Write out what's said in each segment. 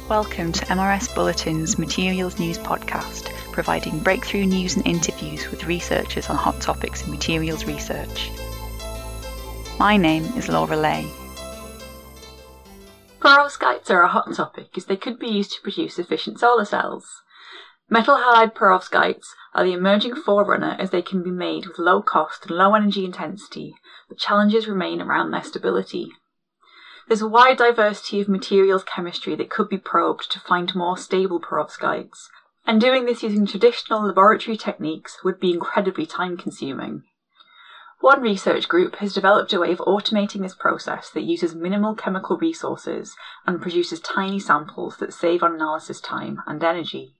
Welcome to MRS Bulletin's Materials News podcast, providing breakthrough news and interviews with researchers on hot topics in materials research. My name is Laura Lay. Perovskites are a hot topic as they could be used to produce efficient solar cells. Metal halide perovskites are the emerging forerunner as they can be made with low cost and low energy intensity, but challenges remain around their stability. There's a wide diversity of materials chemistry that could be probed to find more stable perovskites, and doing this using traditional laboratory techniques would be incredibly time-consuming. One research group has developed a way of automating this process that uses minimal chemical resources and produces tiny samples that save on analysis time and energy.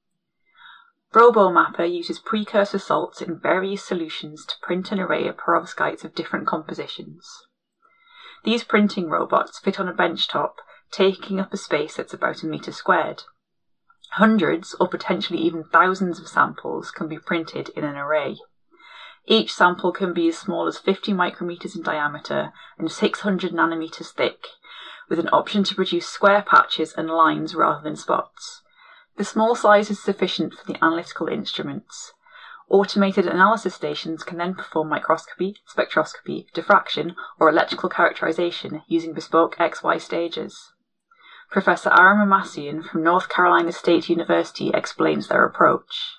RoboMapper uses precursor salts in various solutions to print an array of perovskites of different compositions. These printing robots fit on a benchtop, taking up a space that's about a metre squared. Hundreds, or potentially even thousands of samples can be printed in an array. Each sample can be as small as 50 micrometers in diameter and 600 nanometers thick, with an option to produce square patches and lines rather than spots. The small size is sufficient for the analytical instruments. Automated analysis stations can then perform microscopy, spectroscopy, diffraction, or electrical characterization using bespoke XY stages. Professor Aram Amassian from North Carolina State University explains their approach.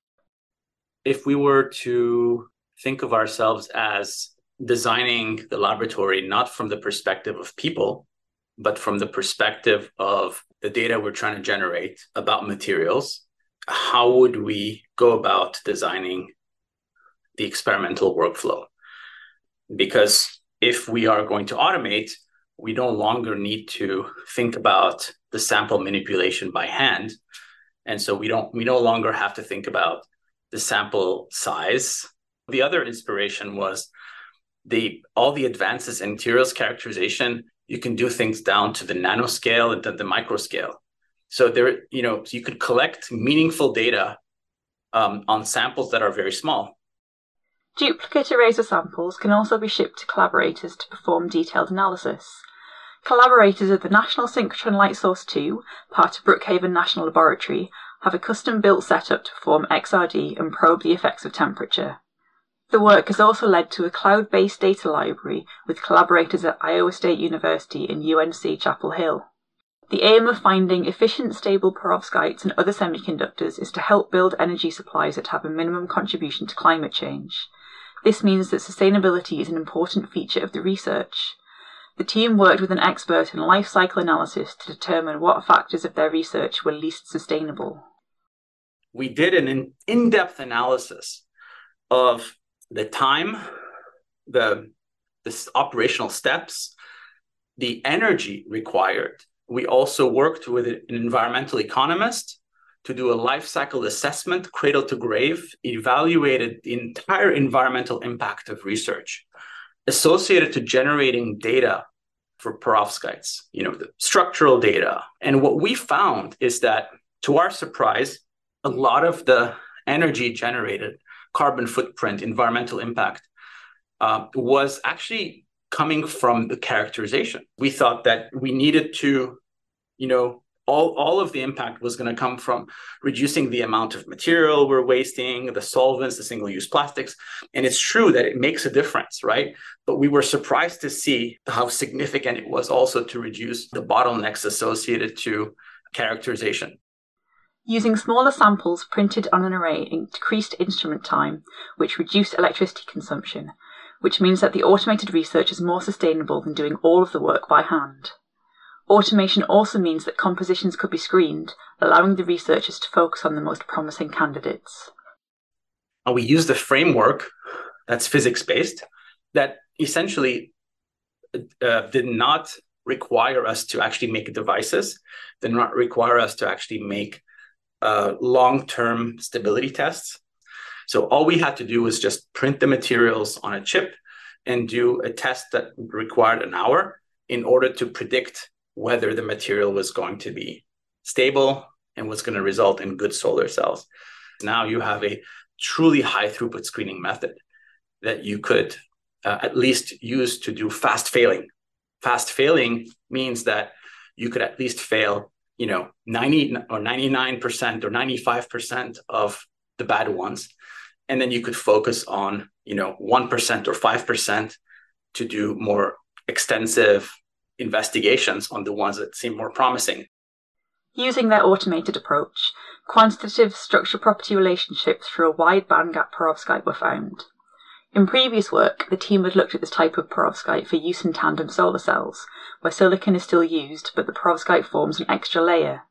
If we were to think of ourselves as designing the laboratory not from the perspective of people, but from the perspective of the data we're trying to generate about materials, how would we go about designing the experimental workflow? Because if we are going to automate, we no longer need to think about the sample manipulation by hand. And so we no longer have to think about the sample size. The other inspiration was all the advances in materials characterization. You can do things down to the nanoscale and to the microscale. So you could collect meaningful data on samples that are very small. Duplicate arrays of samples can also be shipped to collaborators to perform detailed analysis. Collaborators at the National Synchrotron Light Source 2, part of Brookhaven National Laboratory, have a custom-built setup to perform XRD and probe the effects of temperature. The work has also led to a cloud-based data library with collaborators at Iowa State University and UNC Chapel Hill. The aim of finding efficient, stable perovskites and other semiconductors is to help build energy supplies that have a minimum contribution to climate change. This means that sustainability is an important feature of the research. The team worked with an expert in life cycle analysis to determine what factors of their research were least sustainable. We did an in-depth analysis of the time, the operational steps, the energy required. We also worked with an environmental economist to do a life cycle assessment, cradle to grave, evaluated the entire environmental impact of research associated to generating data for perovskites, the structural data. And what we found is that, to our surprise, a lot of the energy generated, carbon footprint, environmental impact, was actually coming from the characterization. We thought that we needed to, all of the impact was going to come from reducing the amount of material we're wasting, the solvents, the single-use plastics. And it's true that it makes a difference, right? But we were surprised to see how significant it was also to reduce the bottlenecks associated to characterization. Using smaller samples printed on an array increased instrument time, which reduced electricity consumption, which means that the automated research is more sustainable than doing all of the work by hand. Automation also means that compositions could be screened, allowing the researchers to focus on the most promising candidates. We used a framework that's physics-based that essentially did not require us to actually make devices, did not require us to actually make long-term stability tests. So all we had to do was just print the materials on a chip and do a test that required an hour in order to predict whether the material was going to be stable and was going to result in good solar cells. Now you have a truly high throughput screening method that you could at least use to do fast failing. Fast failing means that you could at least fail 90 or 99% or 95% of the bad ones. And then you could focus on, 1% or 5% to do more extensive investigations on the ones that seem more promising. Using their automated approach, quantitative structure-property relationships through a wide bandgap perovskite were found. In previous work, the team had looked at this type of perovskite for use in tandem solar cells, where silicon is still used, but the perovskite forms an extra layer.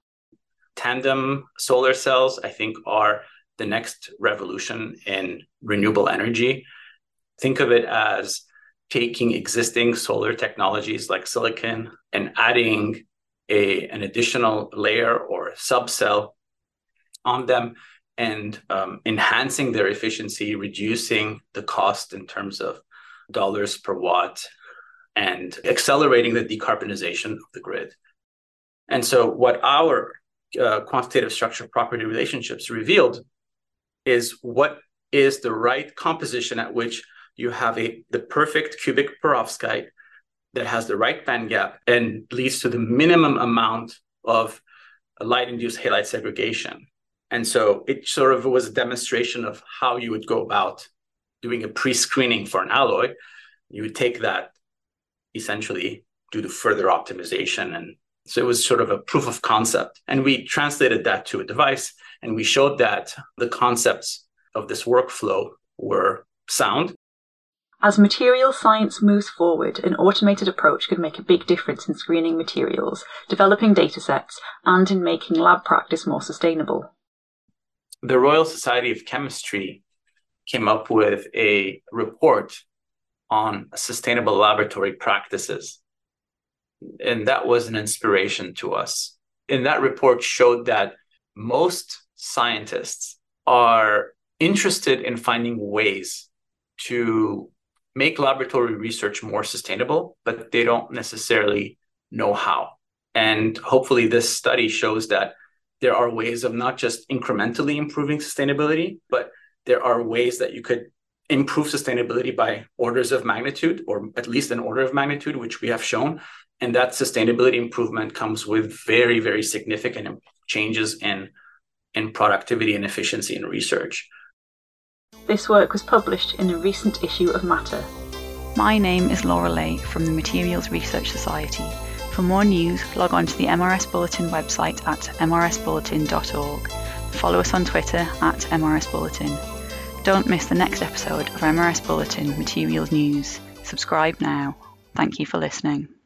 Tandem solar cells, I think, are the next revolution in renewable energy. Think of it as taking existing solar technologies like silicon and adding an additional layer or subcell on them and enhancing their efficiency, reducing the cost in terms of dollars per watt, and accelerating the decarbonization of the grid. And so what our quantitative structure property relationships revealed is what is the right composition at which you have the perfect cubic perovskite that has the right band gap and leads to the minimum amount of light-induced halide segregation. And so it sort of was a demonstration of how you would go about doing a pre-screening for an alloy. You would take that, essentially do the further optimization. And so it was sort of a proof of concept. And we translated that to a device, and we showed that the concepts of this workflow were sound. As materials science moves forward, an automated approach could make a big difference in screening materials, developing datasets, and in making lab practice more sustainable. The Royal Society of Chemistry came up with a report on sustainable laboratory practices. And that was an inspiration to us. And that report showed that most scientists are interested in finding ways to make laboratory research more sustainable, but they don't necessarily know how. And hopefully this study shows that there are ways of not just incrementally improving sustainability, but there are ways that you could improve sustainability by orders of magnitude, or at least an order of magnitude, which we have shown. And that sustainability improvement comes with very, very significant changes in productivity and efficiency in research. This work was published in a recent issue of Matter. My name is Laura Lay from the Materials Research Society. For more news, log on to the MRS Bulletin website at mrsbulletin.org. Follow us on Twitter at MRS Bulletin. Don't miss the next episode of MRS Bulletin Materials News. Subscribe now. Thank you for listening.